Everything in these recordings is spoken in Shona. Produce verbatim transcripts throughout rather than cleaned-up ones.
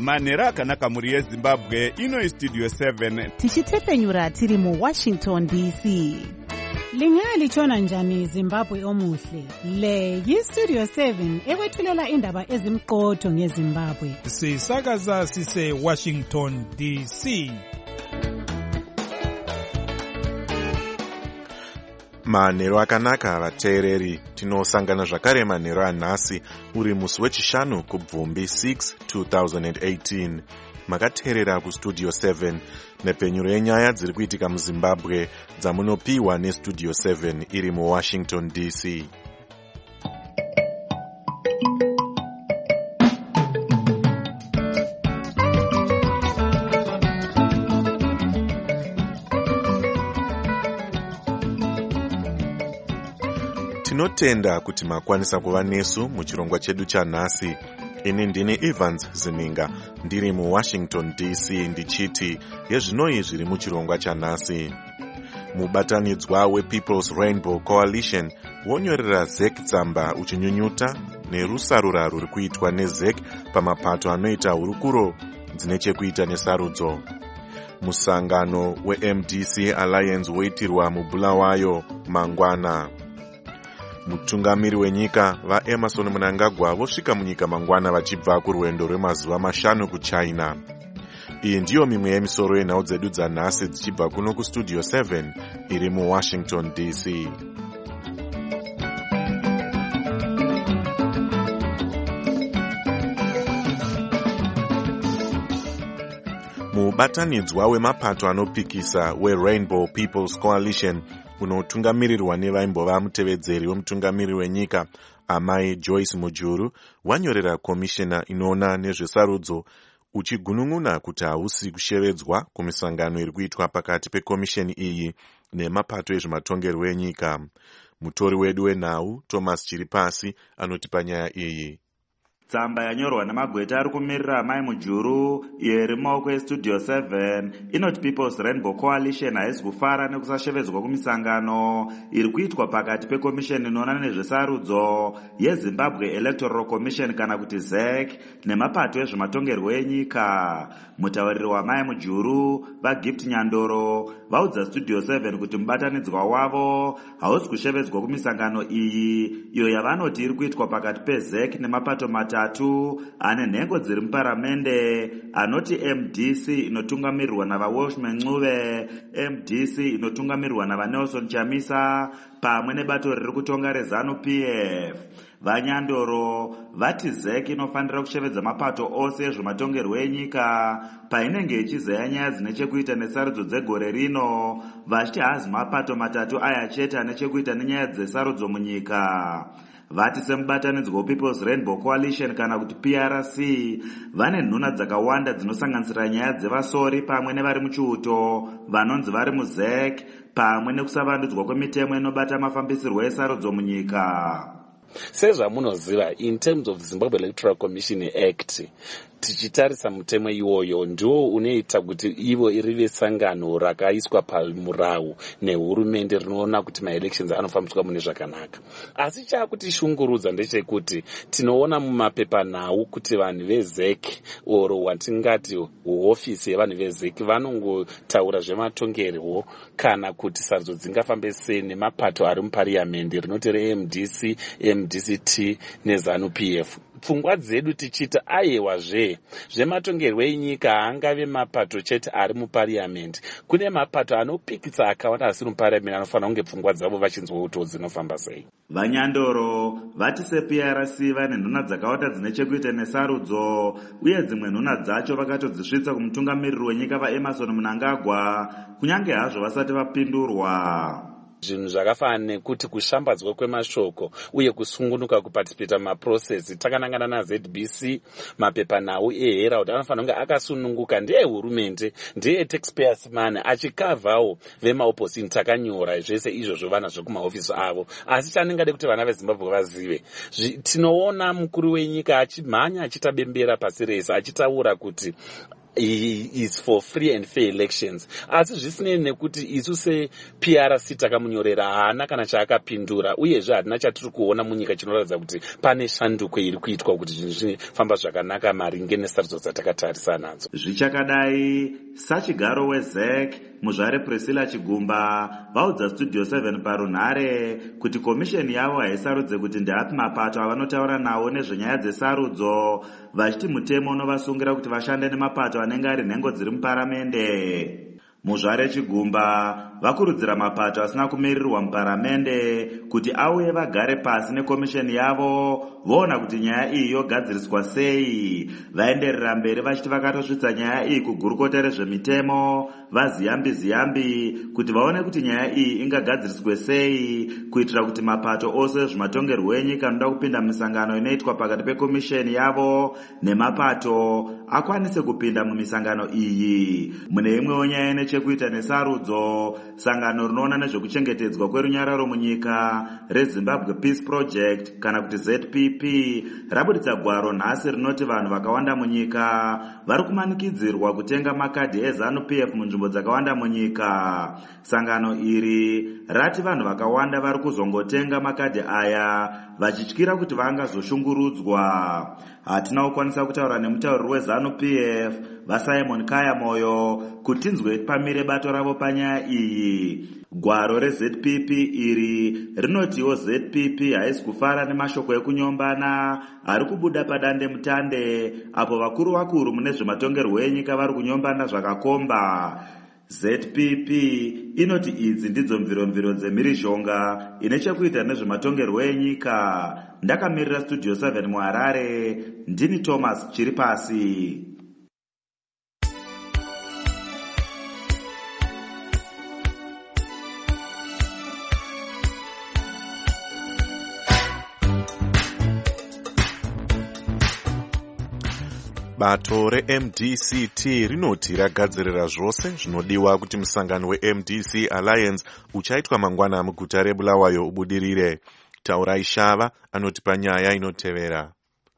manhero akanaka mhuri yezimbabwe. Ino istudio seven tichitefenyura tiri mu Washington D C. Lingalitshona njani Zimbabwe omuhle? Le yistudio seven ekwethulela indaba ezimqotho ngeZimbabwe. Sisakaza sise Washington D C. Manhero akanaka vateereri, tinosangana zvakare manhero anhasi uri musi wechishanu kubvumbi six two thousand eighteen. Makateerera kustudio seven nepfenyuro yenyaya dziri kuitika muZimbabwe dzamunopiwa nestudio seven iri muWashington D C. Tinotenda kuti makwanisa kuva nesu muchirongwa chedu chanhasi. Ini ndini Evans Zininga, ndiri muWashington D C ndichiti yezvinoi zviri muchirongwa chanhasi. Mubatanidzwa wePeople's Rainbow Coalition wonyorera Z E C tsamba uchinyunyuta nerusarura ruri kuitwa neZ E C pamapato anoita hurukuro dzine chekuita nesarudzo. Musangano weM D C Alliance woitirwa muBulawayo mangwana. Mutungamiri wenyika vaEmerson Mnangagwa vosvika munyika mangwana vachibva kurwendo rwemazuva mashanu kuChina. Iyi ndiyo mimwe yemisoro yenhau dzedu dzanhasi dzichibva kuno kustudio seven iri muWashington D C. Mubatanidzwa wemapato anopikisa weRainbow People's Coalition unotungamirirwa nevaimbova mutevedzeri wemutungamiri wenyika amai Joyce Mujuru wanyorera komishena inoona nezvesarudzo uchigunun'una kuti hausi kushevedzwa kumisangano iri kuitwa pakati pekomisheni iyi nemapato ezvematongerwo enyika. Mutori wedu wenhau Thomas Chiripasi anotipa nyaya iyi. Tsamba yanyorwa namagweta ari kumirira amai Mujuru iyo iri mumaoko estudio seven inoti People's Rainbow Coalition haisi kufara nekusashevedzwa kumisangano iri kuitwa pakati pekomisheni inoona nezvesarudzo yeZimbabwe Electoral Commission kana kuti Z E C nemapato ezvematongerwo enyika. Mutauriri wamai Mujuru vaGift Nyandoro vaudza studio seven kuti mubatanidzwa wavo hausi kushevedzwa kumisangano iyi iyo yavanoti iri kuitwa pakati peZ E C nemapato matatu tatu ane nhengo dziri muparamende anoti M D C inotungamirirwa navaWalshman Ncube, M D C inotungamirirwa navaNelson Chamisa pamwe nebato riri kutonga reZanu-P F. Vanyandoro vati Z E C inofanira kushevedza mapato ose ezvematongerwo enyika painenge ichizeya nyaya dzine chekuita nesarudzo dzegore rino, vachiti hazi mapato matatu aya chete ane chekuita nenyaya dzesarudzo munyika. Vati semubatanidzwa wePeople's Rainbow Coalition kana kuti P R C vane nhuna dzakawanda dzinosanganisira nyaya dzevasori pamwe nevari muchiuto vanonzi vari muZ E C pamwe nekusavandudzwa kwemitemo inobata mafambisirwo esarudzo munyika. Sezvamunoziva, in terms of Zimbabwe Electoral Commission Act, tichitarisa mutemo iwoyo ndiwo unoita kuti ivo irive sangano rakaiswa pamurau nehurumende rinoona kuti maelections anofambiswa mune zvakanaka. Asi chakuti shungurudza ndechekuti tinoona mumapepanhau kuti vanhu veZ E C oro watingati hofisi yevanhu veZ E C vanongotaura zvematongerwo kana kuti sarudzo dzingafambe sei nemapato ari mupariamendi rinoti reM D C, M D C T neZanu-P F. Pfungwa dzedu tichita aiwazve zvematongerwo enyika haangave mapato chete ari mupariamendi. Kune mapato anopikisa akawanda asiri mupariamendi anofanira kunge pfungwa dzavo vachinzwa kuti dzinofamba sei. Vanyandoro vati seP R C vane nhuna dzakawanda dzine chekuita nesarudzo uye dzimwe nhuna dzacho vakatodzisvitsa kumutungamiriri wenyika vaEmerson Mnangagwa kunyange hazvo vasati vapindurwa. Zvinhu zvakafanana nekuti kushambadzwa kwemashoko uye kusungunuka kuparticipata mumaprocess. Takanangana naZ B C mapepanhau eHerald anofanira kunge akasununguka ndeehurumende ndeye-taxpayers money achikavhawo vemaopposition. Takanyora zvese izvozvo vanazvo kumahofisi avo, asi chaningade kuti vana veZimbabwe vazive, tinoona mukuru wenyika achimhanya achiita bembera pasi rese achitaura kuti is for free and fair elections. Asi zvisinei nekuti isu se-P R C takamunyorera haana kana chaakapindura, uyezve hadina chatiri kuona munyika chinoratidza kuti pane shanduko iri kuitwa kuti zvinhu zvinofamba zvakanaka maringe nesarudzo dzatakatarisa nadzo. Zvichakadai, sachigaro wezec muzvare Priscilla Chigumba vaudza Studio seven parunhare kuti komisheni yavo haisarudze kuti ndeapi mapato avanotaura nawo nezvenyaya dzesarudzo, vachiti mutemo unovasungira kuti vashande nemapato anenge ari nhengo dziri muparamende. Muzvare Chigumba vakurudzira mapato asina kumirirwa muparamende kuti auye vagare pasi nekomisheni yavo voona kuti nyaya iyi yogadziriswa sei. Vaenderera mberi vachiti vakatosvitsa nyaya iyi kugurukota rezvemitemo vaziyambi ziyambi kuti vaone kuti nyaya iyi ingagadziriswe sei kuitira kuti mapato ose zvimatongerwo enyika anoda kupinda mumisangano inoitwa pakati pekomisheni yavo nemapato akwanise kupinda mumisangano iyi. Mune imwewo nyaya nechekuita nesarudzo, sangano rinoona nezvekuchengetedzwa kwerunyararo munyika reZimbabwe Peace Project kana kuti Z P P rabuditsa gwaro nhasi rinoti vanhu vakawanda munyika vari kumanikidzirwa kutenga makadhi eZanu P F munzvimbo dzakawanda munyika. Sangano iri rati vanhu vakawanda vari kuzongotenga makadhi aya vachityira kuti vangazoshungurudzwa. Hatina kukwanisa kutaura nemutauriri weZanu P F vaSimon Kaya Moyo kuti tinzwe pamire bato ravo panyaya iyi. Gwaro reZ P P iri rinotiwo Z P P haisi kufara nemashoko ekunyombana ari kubuda padande mutande apo vakuru vakuru mune zvematongerwo enyika vari kunyombana zvakakomba. Z P P inoti idzi ndidzo mviromviro dzemhirizhonga ine chekuita nezvematongerwo enyika. Ndakamirira Studio seven muHarare, ndini Thomas Chiripasi. Bato re-M D C T rinoti ragadzirira zvose zvinodiwa kuti musangano we-M D C Alliance uchaitwa mangwana muguta reBulawayo ubudirire. Taurai Shava anoti panyaya inotevera.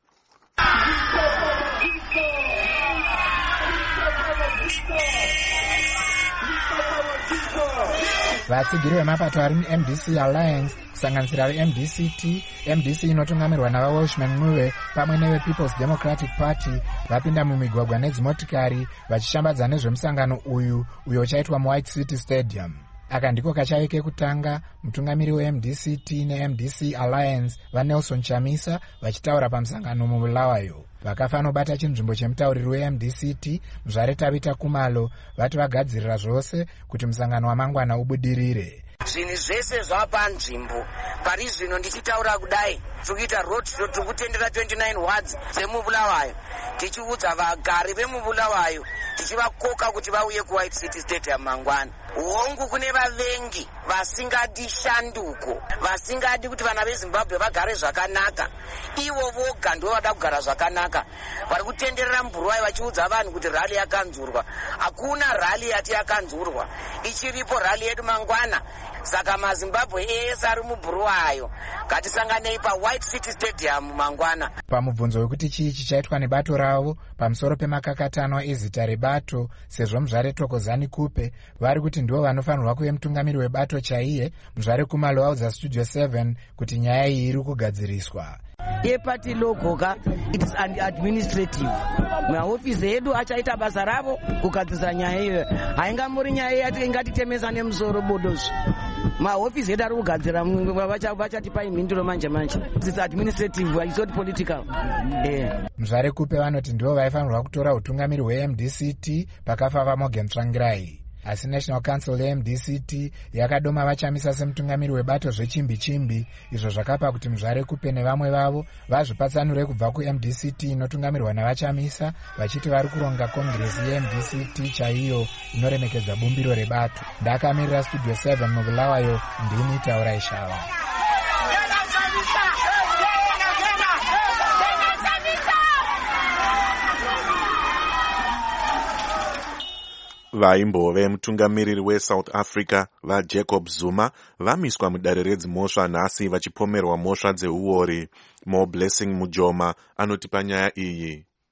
vatsigiri vemapato ari mu-M D C Alliance kusanganisira ve-M D C T, M D C inotungamirwa navaWelshman Muwe pamwe nevePeople's Democratic Party vapinda mumigwagwa nedzimotikari vachishambadza nezvemusangano uyu uyo uchaitwa muWhite City Stadium. Aka ndiko kachave kekutanga mutungamiri we-M D C T ne-M D C Alliance vaNelson Chamisa vachitaura pamusangano muBulawayo. Vakafanobata chinzvimbo chemutauriri we-M D C T muzvare Tabita Kumalo vati vagadzirira zvose kuti musangano wamangwana ubudirire. Zvinhu zvese zvapanzvimbo pari zvino ndichitaura kudai tikuita road show tikutendera twenty-nine wards dzemuBulawayo tichiudza vagari vemuBulawayo tichivakoka kuti vauye kuWhite City Stadium mangwana. Hongu kune vavengi vasingadi shanduko, vasingadi kuti vana veZimbabwe vagare zvakanaka, ivo voga ndivo vada kugara zvakanaka. Vari kutenderera muBulawayo vachiudza vanhu kuti rally yakanzurwa. Hakuna rally yati yakanzurwa, ichiripo rally yedu mangwana. Saka maZimbabwe ese ari muBulawayo ngatisanganei paWhite City Stadium mangwana. Pamubvunzo wekuti chii chichaitwa nebato ravo pamusoro pemakakatano ezita rebato sezvo muzvare Thokozani Kupe vari kuti ndivo vanofanirwa kuve mutungamiri webato chaiye, muzvare Kumalo audza Studio seven kuti nyaya iyi iri kugadziriswa. Yepati logoka it is administrative. Mahofisi edu achaita basa ravo kugadzirisa nyaya iyo. Haingamuri nyaya yati ingatitemesa nemusoro bodozi. Mahofisi edu ari kugadzira vachatipa mhinduro manje manje. It's administrative, it's not political. Yeah. Muzvare Kupe vanoti ndivo vaifanirwa kutora utungamiri we-M D C T pakafa vaMorgan Tsvangirai. Asi National Council ye-M D C T yakadoma vaChamisa semutungamiri webato zvechimbi chimbi, izvo zvakapa kuti muzvare Kupe nevamwe vavo vazvipatsanure kubva ku-M D C T inotungamirwa navaChamisa vachiti vari kuronga kongresi ye-M D C T chaiyo inoremekedza bumbiro rebato. Ndakamirira Studio seven muBulawayo, ndini Taurai Shava. Vaimbove mutungamiriri weSouth Africa vaJacob Zuma vamiswa mudare redzimhosva nhasi vachipomerwa mhosva dzeuori. Mo Blessing Mujoma anoti panyaya iyi.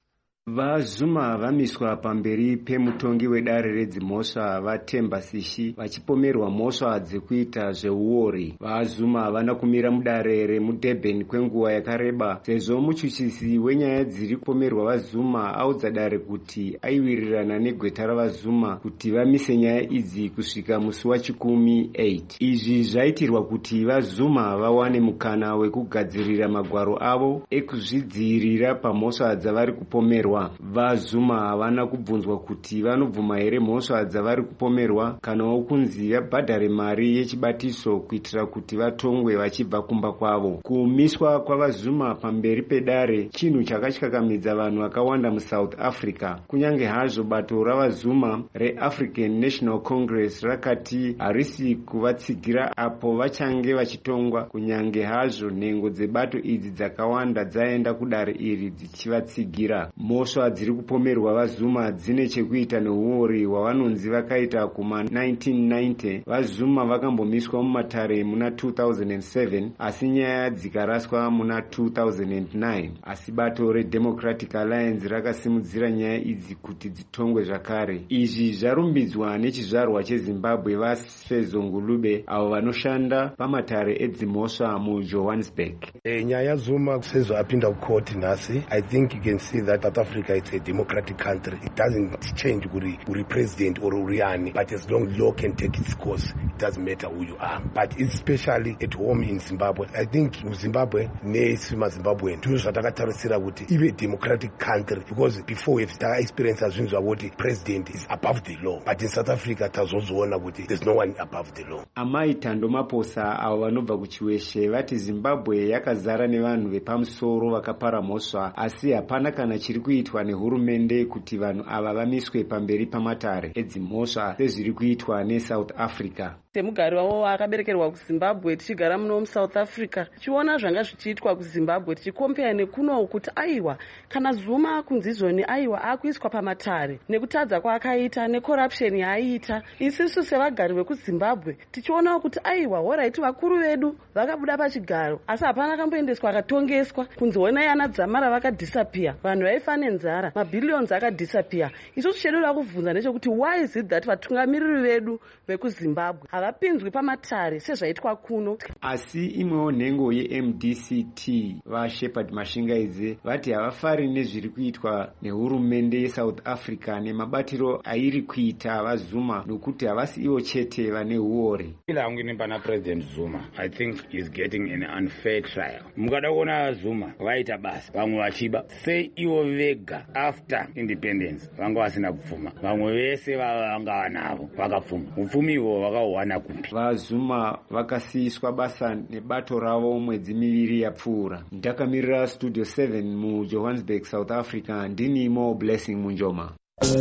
VaZuma vamiswa pamberi pemutongi wedare redzimhosva vaTemba Sishi vachipomerwa mhosva dzekuita zveuori. VaZuma havana kumira mudare remuDurban kwenguva yakareba sezvo muchuchisi wenyaya dziri kupomerwa vaZuma audza dare kuti aiwirirana negweta ravaZuma kuti vamise nyaya idzi kusvika musi wachikumi eight. Izvi zvaitirwa kuti vaZuma vawane mukana wekugadzirira magwaro avo ekuzvidzivirira pamhosva dzavari kupomerwa. VaZuma havana kubvunzwa kuti vanobvuma here mhosva dzavari kupomerwa kanawo kunzi vabhadhare mari yechibatiso kuitira kuti vatongwe vachibva kumba kwavo. Kumiswa kwavaZuma pamberi pedare chinhu chakatyakamidza vanhu vakawanda muSouth Africa. Kunyange hazvo bato ravaZuma reAfrican National Congress rakati harisi kuvatsigira apo vachange vachitongwa, kunyange hazvo nhengo dzebato idzi dzakawanda dzaenda kudare iri dzichivatsigira. Mhosva dziri kupomerwa vaZuma dzine chekuita neuori hwavanonzi vakaita kuma nineteen ninety. VaZuma vakambomiswa mumatare muna two thousand seven asi nyaya dzikaraswa muna two thousand nine. Asi bato reDemocratic Alliance rakasimudzira nyaya idzi kuti dzitongwe zvakare. Izvi zvarumbidzwa nechizvarwa cheZimbabwe vaSfezo Ngulube avo vanoshanda pamatare edzimhosva muJohannesburg. E, nyaya Zuma sezvo apinda kukoti nhasi, I think you can see that South Africa is a democratic country. It doesn't change uri, uri president or uriani, but as long law can take its course, it doesn't matter who you are. But especially at home in Zimbabwe, I think Zimbabwe nesi maZimbabwe ndizvo zvatakatarisira kuti ive democratic country, because before we've experienced zvinhu zvavoti president is above the law, but in South Africa tazozoona kuti there's no one above the law. Amai Tando Maposa avo vanobva kuchiweshe vati Zimbabwe yakazara nevanhu vepamusoro vakapara mhosva, asi hapana kana chiri kuitwa nehurumende kuti vanhu ava vamiswe pamberi pamatare edzimhosva sezviri kuitwa neSouth Africa. Semugari wavo akaberekerwa kuZimbabwe tichigara muno muSouth Africa, tichiona zvanga zvichiitwa kuZimbabwe tichikompea nekuno kuti aiwa kana Zuma kunzi izvoni aiwa akuiswa pamatare nekutadza kwaakaita necorruption yaaiita, isisu sevagari vekuZimbabwe tichiona kuti aiwa alright vakuru vedu vakabuda pachigaro asi hapana kamboendeswa akatongeswa kunzi honai ana Dzamara vakadisappear, vanhu vaifa nenzara, mabilions akadisappear. Isusu chedu rakubvunza ndechekuti why is it that vatungamiriri vedu vekuZimbabwe havapinzwi pamatare sezvaitwa kuno? Asi imwewo nhengo yeM D C T vaShepherd Mashingaidze vati havafari nezviri kuitwa nehurumende yeSouth Africa nemabatiro airi kuita vaZuma nokuti havasi ivo chete vane uori. Ila hangu ni pana President Zuma, I think he's getting an unfair trial. Mukada kuona Zuma vaita basa vamwe vachiba sei ivo vega after independence vanga vasina kupfuma, vamwe vese vanga vanavo vakapfuma, upfumi ivo vakawana kupi? VaZuma vakasiyiswa basa nebato ravo mwedzi miviri yapfuura. Ndakamirira Studio seven muJohannesburg, South Africa. Ndini Mo Blessing Munjoma.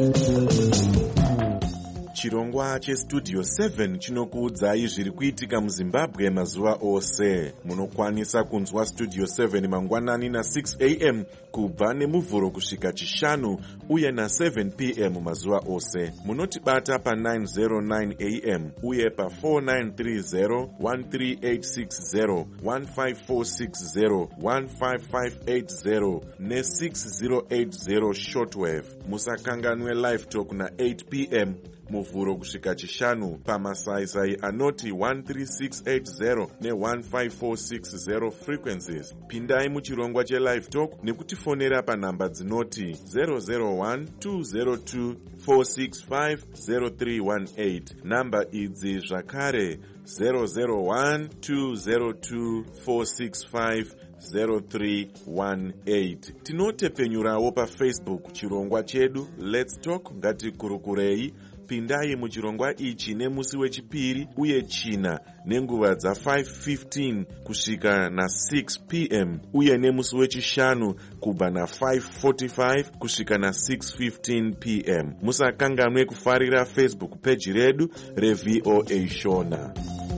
Chirongwa cheStudio seven chinokuudzai zviri kuitika muZimbabwe mazuva ose. Munokwanisa kunzwa Studio seven mangwanani na six a m kubva nemuvhuro kusvika chishanu uye na seven p m mazuva ose. Munotibata pa nine oh nine a m uye pa four nine three zero, one three eight six zero, one five four six zero, one five five eight zero ne six zero eight zero shortwave. Musakanganwe live talk na eight p m muvhuro kusvika chishanu pamasaisai anoti one three six eight zero ne one five four six zero frequencies. Pindai muchirongwa chelive talk nekutifonera panhamba dzinoti zero zero one two zero two four six five zero three one eight. Namba idzi zvakare zero zero one two zero two four six five zero three one eight. Tinotepfenyurawo paFacebook chirongwa chedu Let's Talk ngatikurukurei. Pindai muchirongwa ichi nemusi wechipiri uye china nenguva dza five fifteen kusvika na six p m uye nemusi wechishanu kubva na five forty-five kusvika na six fifteen p m. Musakanganwe kufarira Facebook page redu reV O A Shona.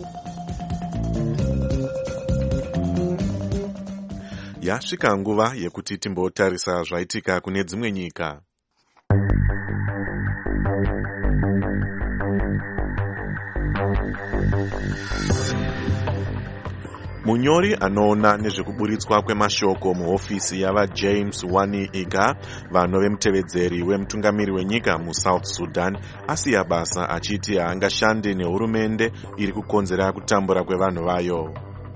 Yasvika nguva yekuti timbotarisa zvaitika kune dzimwe nyika. Munyori anoona nezvekuburitswa kwemashoko muhofisi yava James Wani Iga, vanove mutevedzeri wemutungamiri wenyika muSouth Sudan, asiya basa achiti haangashande nehurumende iri kukonzera kutambura kwevanhu vayo.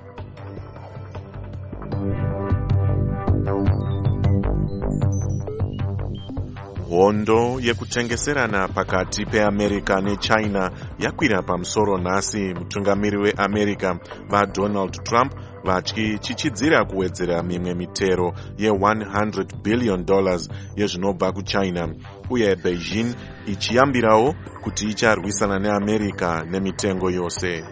Hondo yekutengeserana pakati peAmerica neChina yakwira pamusoro nhasi, mutungamiri weAmerica vaDonald Trump vachichidzira kuwedzera mimwe mitero ye one hundred billion dollars yezvinobva kuChina, uye Beijing ichiyambirawo kuti icharwisana neAmerica nemitengo yose.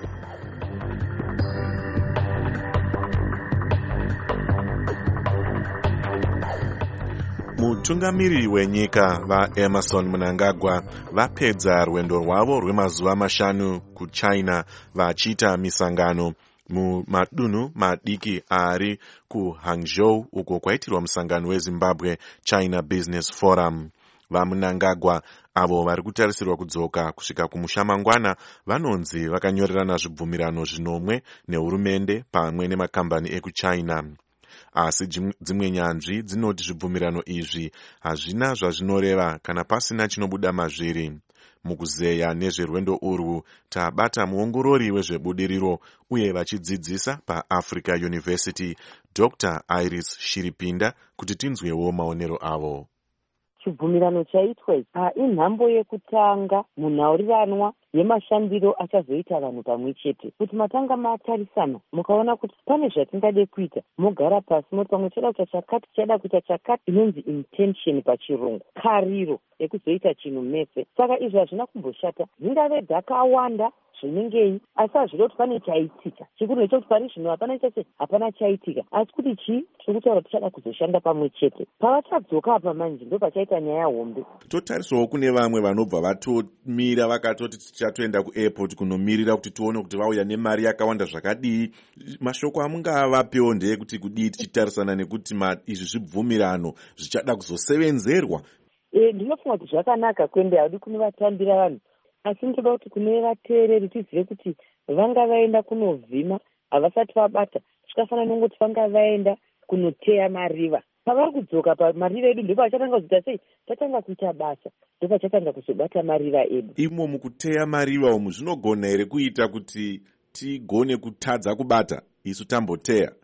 Mutungamiri wenyika vaEmerson Mnangagwa vapedza rwendo rwavo rwemazuva mashanu kuChina vachiita misangano mumadunhu madiki ari kuHangzhou, uko kwaitirwa musangano weZimbabwe China Business Forum. VaMnangagwa avo vari kutarisirwa kudzoka kusvika kumusha mangwana vanonzi vakanyorerana zvibvumirano zvinomwe nehurumende pamwe nemakambani ekuChina. Asi dzimwe nyanzvi dzinoti zvibvumirano izvi hazvina zvazvinoreva kana pasina chinobuda mazviri. Mukuzeya nezverwendo urwu tabata muongorori wezvebudiriro uye vachidzidzisa paAfrica University Doctor Iris Shiripinda kuti tinzwewo maonero avo. Chibvumirano chaitwa inhambo yekutanga munhaurirano yemashandiro achazoita vanhu pamwe chete, kuti matanga matarisana mukaona kuti pane zvatingade kuita, mogara pasi moti pamwe chada kuita chakati, chada kuita chakati, inonzi intention pachirungu, kariro yekuzoita chinhu mese. Saka izvi hazvina kumboshata, zvingave dzakawanda zvinengei, asi hazvida kuti pane chaitika. Chikuru ndechekuti pari zvino hapana chache hapana chaitika, asi kuti chii tiri kutaura tichada kuzoshanda pamwe chete. Pavachadzoka apa manje ndo pachaita nyaya hombe. Totarisawo kune vamwe vanobva vatomira vakatoti tichatoenda kuairport kunomirira kuti tuone kuti vauya nemari yakawanda zvakadii. Mashoko amungavapewo ndeyekuti kudii tichitarisana nekuti izvi zvibvumirano zvichada kuzosevenzerwa. E, ndinofunga kuti zvakanaka kwende, haudi kunovatambira vanhu, asi ndoda kuti kune vateereri tizive kuti vanga vaenda kunovhima havasati vabata, zvikafanana nongoti vanga vaenda kunoteya mariva. Pavari kudzoka pamariva edu ndipo pachatanga kuzoita sei, tatanga kuita basa, ndipo pachatanga kuzobata mariva edu. Imo mukuteya mariva umu zvinogona here kuita kuti tigone kutadza kubata isu tamboteya?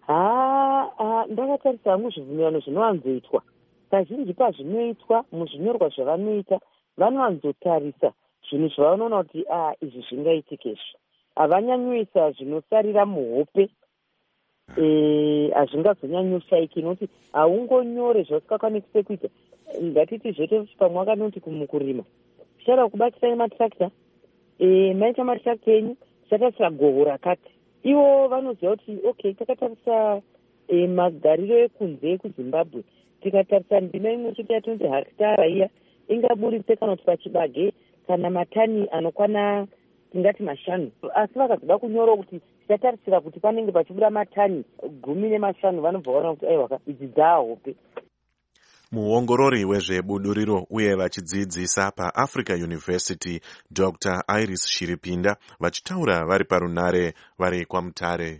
Ha, ndakatarisa hamwe zvibvumirano zvinowanzoitwa. Kazhinji pazvinoitwa muzvinyorwa zvavanoita vanowanzotarisa zvinhu zvavanoona kuti ah izvi zvingaitikizvi. Havanyanyoisa zvinosarira muhope, eh hazvingazonyanyoshaiki nokuti haungonyore zvausingakwanise kuita. Ngatiti zvete pamwe wakanoti kumukurima zvichada kubatsira nematractor, eh maita matractor enyu zvichatarisira goho rakati. Ivo vanoziva kuti okay, takatarisa eh, magariro ekunze ekuZimbabwe, tikatarisa ndima imwe chete yatinoti hekitara iya ingaburitse kana kuti pachibage kana matani anokwana tingati mashanu. Asi vakazoda kunyora kuti tichatarisira kuti panenge pachibuda matani gumi nemashanu, vanobva vaona kuti aiwa idzi dzahope. Muongorori wezvebuduriro uye vachidzidzisa paAfrica University Doctor Iris Shiripinda vachitaura vari parunare vari kwaMutare.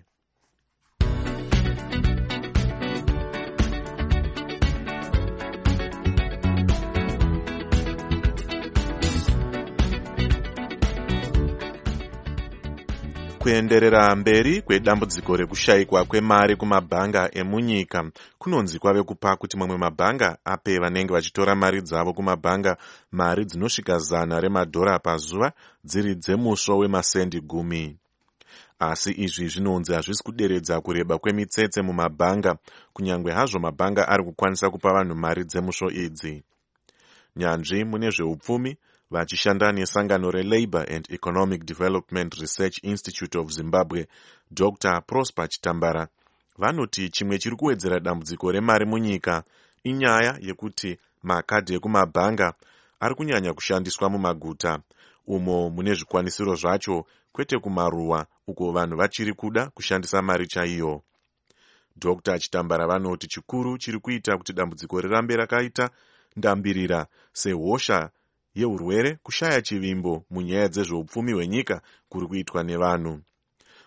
Kuenderera mberi kwedambudziko rekushayikwa kwemari kumabhanga emunyika kunonzi kwave kupa kuti mamwe mabhanga ape vanenge vachitora mari dzavo kumabhanga mari dzinosvika zana remadhora pazuva dziri dzemuswo wemasendi gumi. Asi izvi zvinonzi hazvisi kuderedza kureba kwemitsetse mumabhanga, kunyangwe hazvo mabhanga ari kukwanisa kupa vanhu mari dzemuswo idzi. Nyanzvi mune zveupfumi vachishanda nesangano reLabour and Economic Development Research Institute of Zimbabwe Doctor Prosper Chitambara vanoti chimwe chiri kuwedzera dambudziko remari munyika inyaya yekuti makadhi ekumabhanga ari kunyanya kushandiswa mumaguta umo mune zvikwanisiro zvacho, kwete kumaruwa uko vanhu vachiri kuda kushandisa mari chaiyo. Doctor Chitambara vanoti chikuru chiri kuita kuti dambudziko rirambe rakaita ndambirira sehosha yeurwere kushaya chivimbo munyaya dzezveupfumi hwenyika kuri kuitwa nevanhu.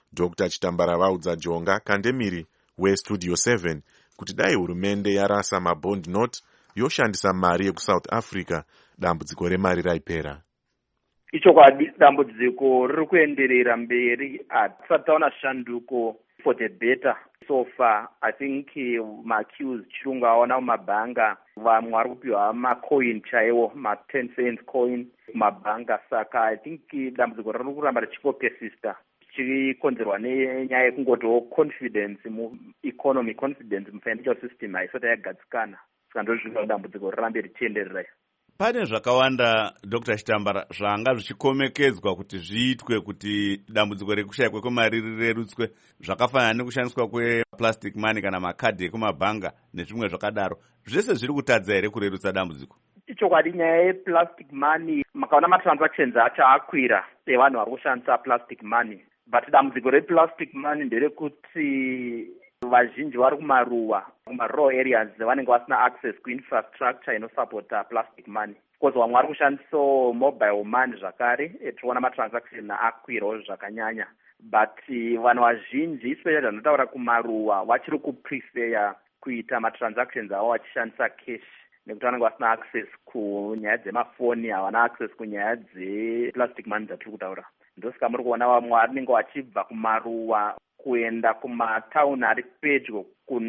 Dr Chitambara vaudza Jonga Kandemiri weStudio seven kuti dai hurumende yarasa mabond note yoshandisa mari yekusouth Africa, dambudziko remari raipera. Ichokwadi dambudziko riri kuenderera mberi, hatisati taona shanduko for the better so far. I think ma-queues chirungu aona mumabhanga, vamwe vari kupiwa macoin chaiwo, ma-ten cents coin mumabhanga. Saka I think dambudziko riri kuramba richikopersista, chichikonzerwa nenyaya yekungotiwo confidence mueconomy, confidence mufinancial system haisati yagadzikana. Saka ndozvino dambudziko rirambe richienderera. Pane zvakawanda Dr Chitambara zvanga zvichikomekedzwa kuti zviitwe kuti dambudziko rekushayikwa kwemari rirerutswe, zvakafanana nekushandiswa kweplastic money kana makadhi ekumabhanga nezvimwe zvakadaro. Zvese zviri kutadza here kurerutsa dambudziko? Ichokwadi nyaya yeplastic money, makaona matransactions acho akwira evanhu vari kushandisa plastic money, but dambudziko replastic money nderekuti vazhinji vari kumaruwa, kumarural areas vanenge vasina access kuinfrastructure inosupporta plastic money. Because vamwe vari kushandisa mobile money zvakare, tinoona matransaction akwirawo zvakanyanya. But vanhu vazhinji, especially vanotaura kumaruwa, vachiri kuprefer kuita matransactions avo vachishandisa cash, nekuti vanenge vasina access kunyaya dzemafoni, havana access kunyaya dzeplastic money dzatiri kutaura. Ndosaka muri kuona vamwe vanenge vachibva kumaruwa kuenda kumatauni ari pedyo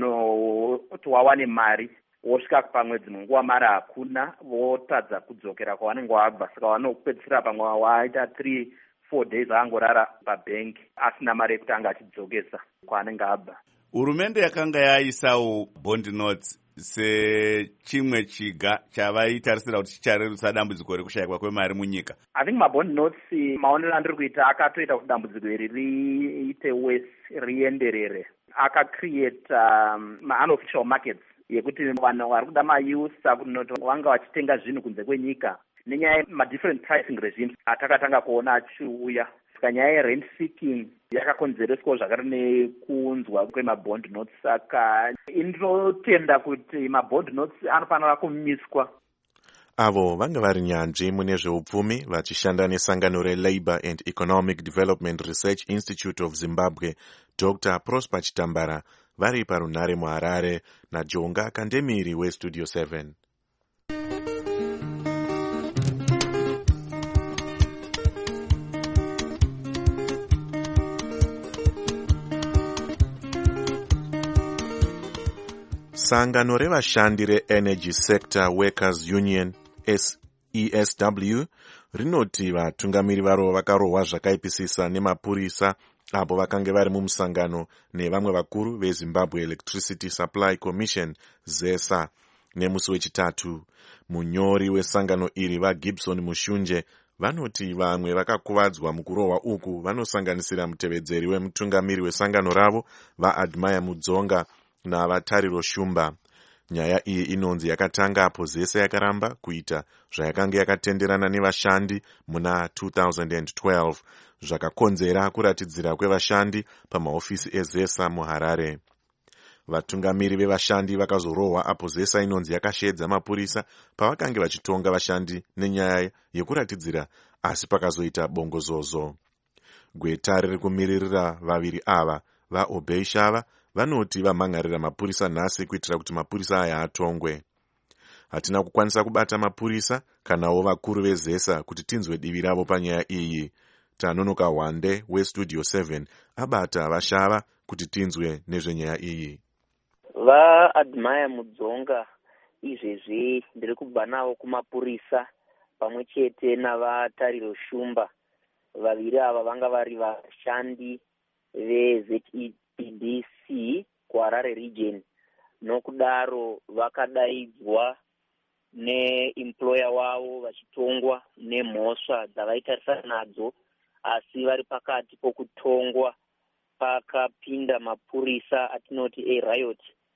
kunoti wawane mari, vosvika pamwedzi munguva mari hakuna, votadza kudzokera kwavanenge vabva. Saka vanopedzisira pamwe waita three four days angorara pabhengi asina mari yekuti anga achidzokesa kwaanenge abva. Hurumende yakanga yaisawo bond notes sechimwe chiga chavaitarisira kuti chicharerutsa dambudziko rekushayikwa kwemari munyika. I think mabond notes maonero andiri kuita akatoita kuti dambudziko iri riite worse, rienderere. Akacreate um, ma-unofficial markets yekuti vanhu vari kuda mayusa kunoti vanga vachitenga zvinhu kunze kwenyika nenyaya ma-different pricing regimes atakatanga kuona achiuya. Saka nyaya yerent seeking yakakonzereswa zvakare nekunzwa kwemabond notes. Saka inotenda kuti mabond notes anofanira kumiswa. Avo vanga vari nyanzvi mune zveupfumi vachishanda nesangano reLabour and Economic Development Research Institute of Zimbabwe, Dr Prosper Chitambara, vari parunhare muHarare, naJonga Kandemiri weStudio seven. Sangano revashandi reEnergy Sector Workers Union E S W rinoti vatungamiri varo vakarohwa zvakaipisisa nemapurisa apo vakange vari mumusangano nevamwe vakuru veZimbabwe Electricity Supply Commission ZESA. Nemusi wechitatu, munyori wesangano iri vaGibson Mushunje vanoti vamwe vakakuvadzwa mukurohwa uku vanosanganisira mutevedzeri wemutungamiri wesangano ravo vaAdmire Mudzonga navatariro Shumba. Nyaya iyi inonzi yakatanga apo ZESA yakaramba kuita zvayakanga yakatenderana nevashandi muna two thousand twelve, zvakakonzera kuratidzira kwevashandi pamahofisi eZESA muHarare. Vatungamiri vevashandi vakazorohwa apo ZESA inonzi yakashedza mapurisa pavakange vachitonga vashandi nenyaya yekuratidzira, asi pakazoita bongozozo. Gweta riri kumiririra vaviri ava vaObey Shava vanoti vamhangarira mapurisa nhasi kuitira kuti mapurisa aya atongwe. Hatina kukwanisa kubata mapurisa kanawo vakuru veZESA kuti tinzwe divi ravo panyaya iyi. Tanonoka Wande weStudio seven abata vaShava kuti tinzwe nezvenyaya iyi. VaAdmire Mudzonga izvezvi ndiri kubva navo kumapurisa pamwe chete navatariro Shumba. Vaviri ava vanga vari vashandi veZ E D C kuHarare region. Nokudaro vakadaidzwa neemployer wavo vachitongwa nemhosva dzavaitarisa nadzo, asi vari pakati pokutongwa pakapinda mapurisa atinoti eriot.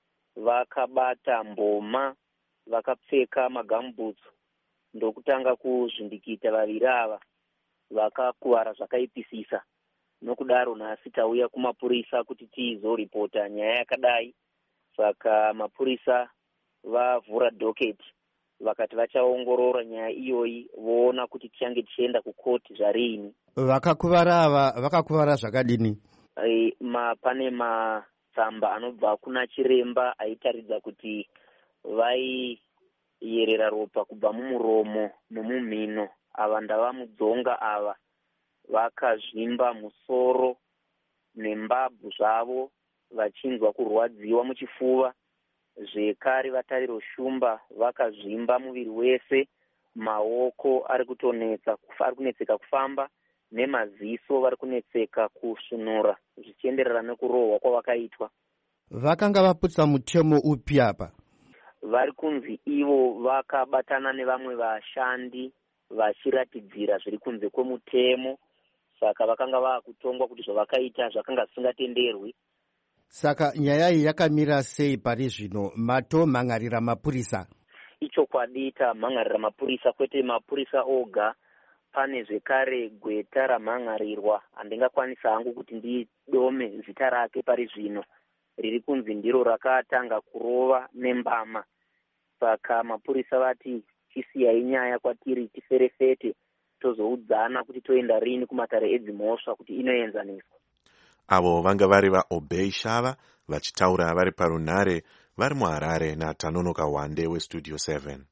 Vakabata mboma, vakapfeka magamboots ndokutanga kuzvindikita vaviri ava, vakakuvara zvakaipisisa. Nokudaro nhasi tauya kumapurisa kuti tizoripota nyaya yakadai. Saka mapurisa vavhura docket vakati vachaongorora nyaya iyoyi voona kuti tichange tichienda kukoti zvarini. Vakakuvara ava vakakuvara zvakadini? e, ma, pane matsamba anobva kuna chiremba aitaridza kuti vaiyerera ropa kubva mumuromo nomumhino. Ava ndavamudzonga ava vakazvimba musoro nembabvu zvavo vachinzwa kurwadziwa muchifuva. Zvekare vatariro shumba vakazvimba muviri wese, maoko ari kutonetsa ari kunetseka kufamba nemaziso vari kunetseka kusvinura zvichienderera nekurohwa kwavakaitwa. Vakanga vaputsa mutemo upi apa? Vari kunzi ivo vakabatana nevamwe vashandi vachiratidzira zviri kunze kwemutemo, saka vakanga vakutongwa kuti zvavakaita zvakanga zvisingatenderwi. Saka nyaya iyi yakamira sei pari zvino? Matomhangarira mapurisa? Ichokwadi tamhangarira mapurisa, kwete mapurisa oga. Pane zvekare gweta ramhangarirwa, handingakwanisa hangu kuti ndidome zita rake pari zvino, riri kunzi ndiro rakatanga kurova nembama. Saka mapurisa vati tisiyai nyaya kwatiri tiferefete tozoudzana kuti toenda rini kumatare edzimhosva kuti inoenzaniswa. Avo vanga vari vaObey Shava vachitaura vari parunhare vari muHarare naTanonoka Wande weStudio seven.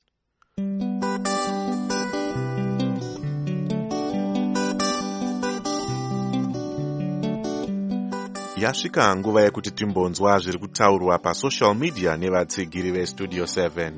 Yasvika nguva yekuti timbonzwa zviri kutaurwa pasocial media nevatsigiri veStudio seven.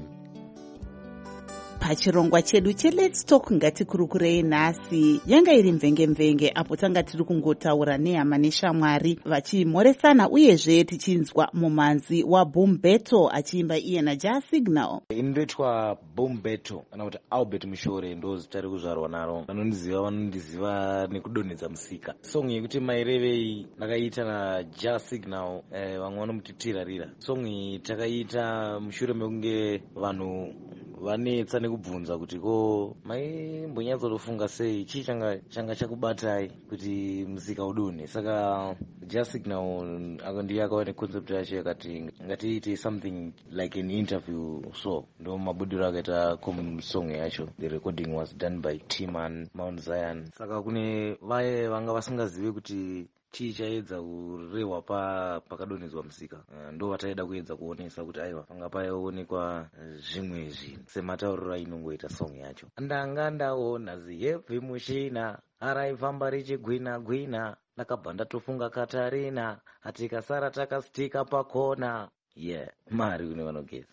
Pachirongwa chedu cheLet's Talk ngatikurukurei nhasi yanga iri mvenge-mvenge apo tanga tiri kungotaura nehama neshamwari vachimhoresana uyezve tichinzwa mumanzi waBoom Battle achiimba iye naJasignal. Inoitwa Boom Battle kana kuti Albert Mushore ndo zita rekuzvarwa naro. Vanondiziva vanondiziva nekudonhedza musika. Song yekuti mairevei ndakaita naJasignal, eh, vamwe vanomutirarira. Song iyi takaita mushure mekunge vanhu vanetsa nekubvunza kuti ko maimbonyatsotofunga sei chii changa changa chakubatai kuti musika udonhe. Saka Jasignal ndiye akauya neconcept yacho yakati ngatiite something like an interview, so ndo mabudiro akaita common song yacho. The recording was done by Timan Mount Zion. Saka kune vaye vanga vasingazive kuti chii chaedza kurehwa pa pakadonhedzwa musika, ndo vataida kuedza kuonesa kuti aiwa panga paionekwa zvimwe zvinhu sematauriro ainongoita song yacho. Ndanga ndaona zihebvi mushina araifamba richigwina gwina, ndakabva ndatofunga katarina atikasara takasitika pakona. Yeah, mari kune vanogeza.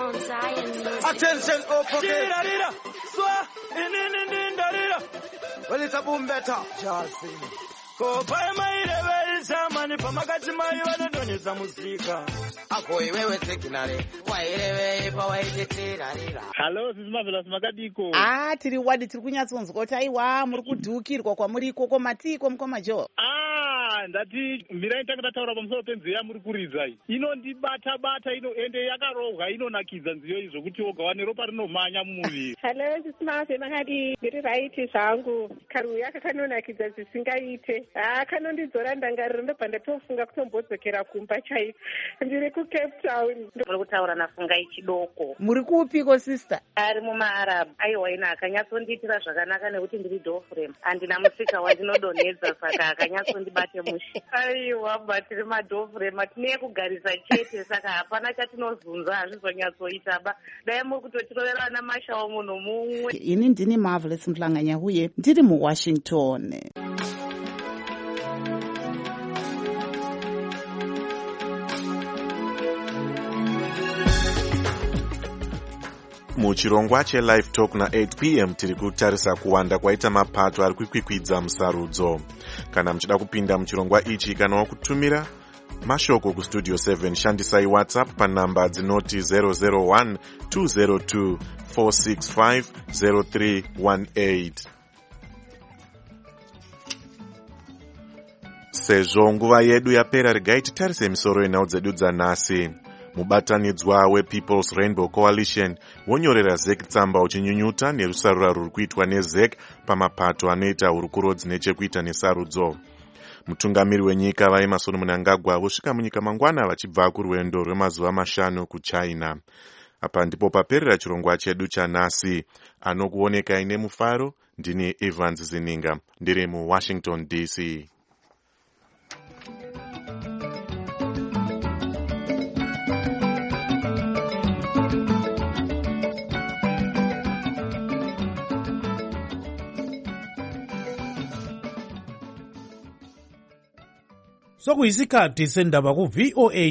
Attention, oh, Rira, swa, ininindindarira. Well, it's a Boom Battle. Just ko pai maireveri samani pamakati mai vanodonhedza musika. Ako iwewe Signal wairevei pawaitetirarira. Hello, sisi Marvelous makadiko. Ah, tiri wadi tiri kunyatsonzwa kuti aiwa muri kudhukirwa kwamuriko komatiko mukoma Jo. Ah, ndati mbirai tanga tataura pamusoro penziyo yamuri kuridza iyi. Inondibata bata ino ende yakarohwa inonakidza nziyo iyi zvokuti woga wane ropa rinomhanya mumuviri. Hello, sisi Marvelous makadi ndiri right zvangu. Karu yakakanonakidza zvisingaite. Ah, kanondidzora ndangariro ndobva ndatofunga kutombodzokera kumba chaipo. Ndiri kuCape Town. Muri kutaura nafungai chidoko. Muri kupiko sister? Ari mumaArab. Aiwa ina akanyatsondiitira zvakanaka nekuti ndiri doframe. Handina musika wandinodonhedza saka akanyatsondibate mushi. Aiwa batiri madoframe tine kugarisa chete saka hapana chatinozunza hazvizonyatsoita ba. Dai muri kutotirovera na mashawo munhu mumwe. Ini ndini Marvelous Mhlanganya huye ndiri muWashington. Muchirongwa cheLive Talk na eight p m tiri kutarisa kuwanda kwaita mapato ari kukwikwidza musarudzo. Kana muchida kupinda muchirongwa ichi kana wakutumira mashoko kuStudio seven, shandisai WhatsApp panhamba dzinoti zero zero one two zero two four six five zero three one eight. Sezvo nguva yedu yapera, regai titarise misoro yenhau dzedu dzanhasi. Mubatanidzwa wePeople's Rainbow Coalition wonyorera Z E C tsamba uchinyunyuta nerusarura ruri kuitwa neZ E C pamapato anoita hurukurodzi nechekuita nesarudzo. Mutungamiri wenyika vaEmmerson Mnangagwa vosvika munyika mangwana vachibva kurwendo rwemazuva mashanu kuChina. Apa ndipo paperera chirongwa chedu chanhasi. Anokuoneka ine mufaro ndini Evans Zininga ndiri muWashington D C. sokuyisikhathi sendaba ku-V O A